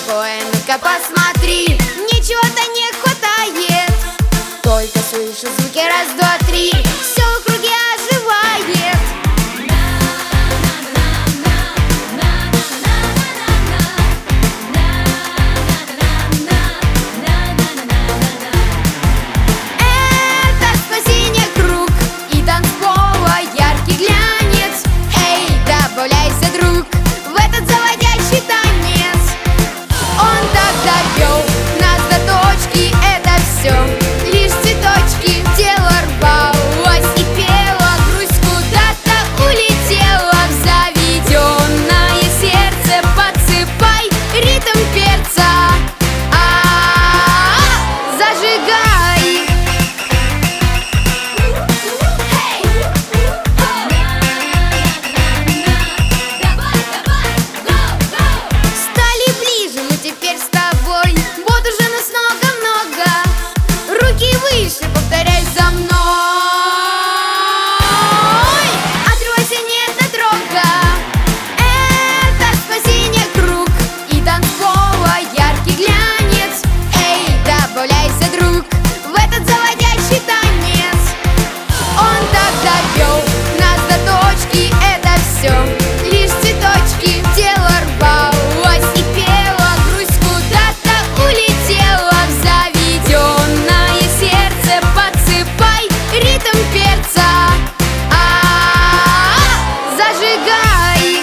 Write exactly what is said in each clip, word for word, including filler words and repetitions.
такое, ну-ка посмотри. Ничего-то не хватает, только слышу звуки раз, два, три. Все в округе оживает. Это спасение круг и танцпола яркий глянец. Эй, добавляйся, друг, в этот заводящий танец. Он так довел нас до точки, это все лишь цветочки. Тело рвалось и пело, грусть куда-то улетела. В заведенное сердце подсыпай ритм перца. А-а-а, зажигай. Стали ближе мы теперь с тобой, вот уже нас много-много. Руки выше, повторяй за мной. Отрывайся, не дотрога. Это спасение круг и танцпола яркий глянец. Эй, добавляйся, друг, в этот заводящий танец. Он так довел нас до точки, это все лишь цветочки. Тело рвалось и пело, грусть куда-то улетела. В заведенное сердце подсыпай ритм перца. А-а-а, зажигай.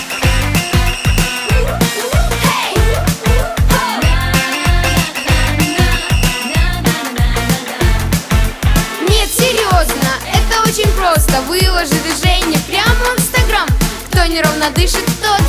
Нет, серьезно, это очень просто. Выложи движение прямо в Инстаграм. Кто неровно дышит, тот